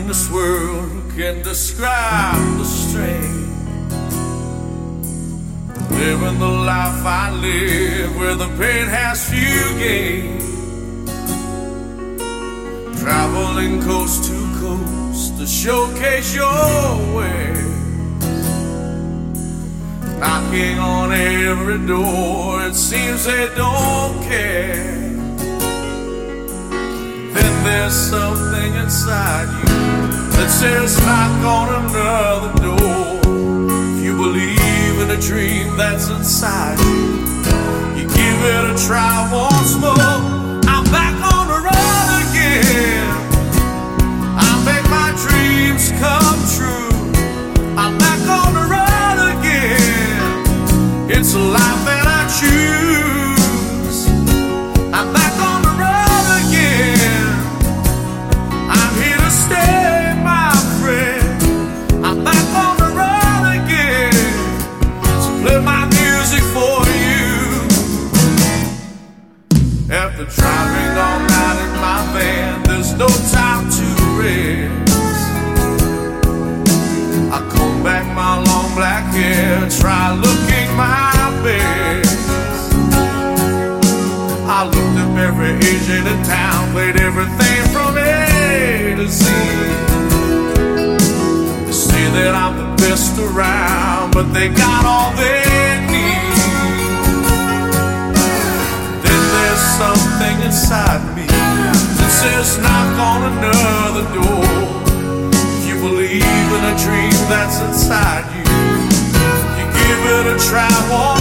in this world who can describe the strain. Living the life I live where the pain has few gains. Traveling coast to coast to showcase your wares. Knocking on every door, it seems they don't care. Then there's something inside you that says knock on another door. If you believe in a dream that's inside you, you give it a try once more. I'm back on the road again. I make my dreams come true. I'm back on the road again. It's a life that I choose. I'm back on the road again. I'm here to stay, my friend. I'm back on the road again. So play my music for you. After driving all night in my van, there's no time to rest. I comb back my long black hair, try looking my best. I looked up every agent in town, played everything from A to Z. They say that I'm the best around, but they got all they need. Then there's something inside me that says knock on another door. If you believe in a dream that's inside you, you give it a try.